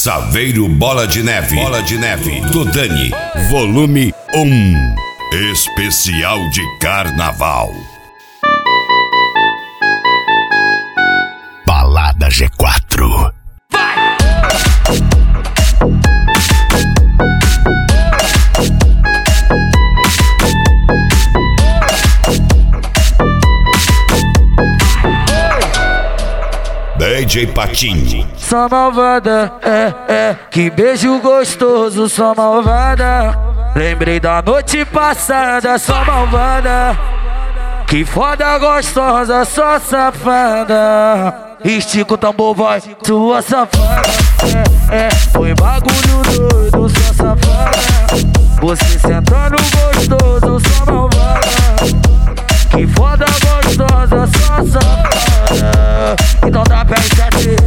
Saveiro Bola de Neve, do Dani, volume 1, especial de carnaval. Balada G4. DJ Patinho. Só malvada, que beijo gostoso, só malvada. Lembrei da noite passada, só malvada. Que foda gostosa, só safada. Estica o tambor, vai, sua safada. Foi bagulho doido, só safada. Você sentando gostoso, só malvada. Que foda gostosa, só safada. Então dá pra esquecer.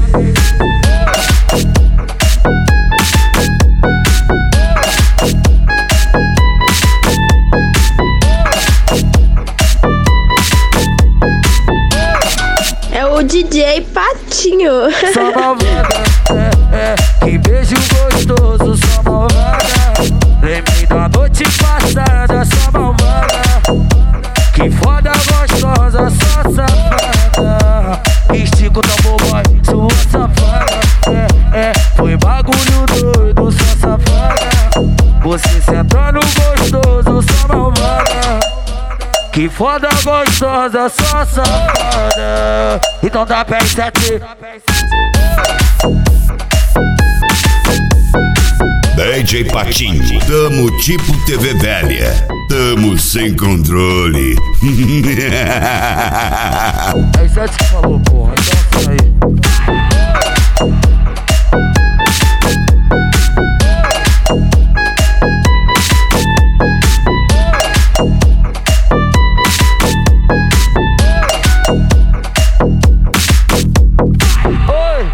É o DJ Patinho. Só malvada, que beijo gostoso, só malvada. Lembrei da noite passada, só malvada. Que foda gostosa, só safada. Estica o tambor, boy, sua safada. Foi bagulho doido, só safada. Você sentando gostoso, só malvada. Que foda gostosa, só safada. Então dá pra R7. DJ Patinho, tamo tipo TV velha, tamo sem controle. R7 que falou, porra, então isso aí.